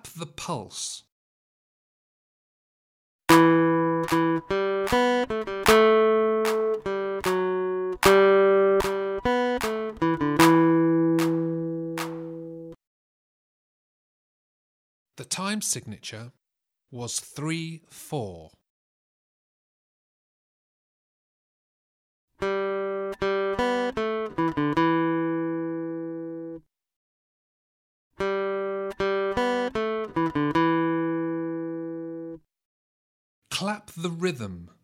Clap the pulse. The time signature was 3-4. Clap the rhythm.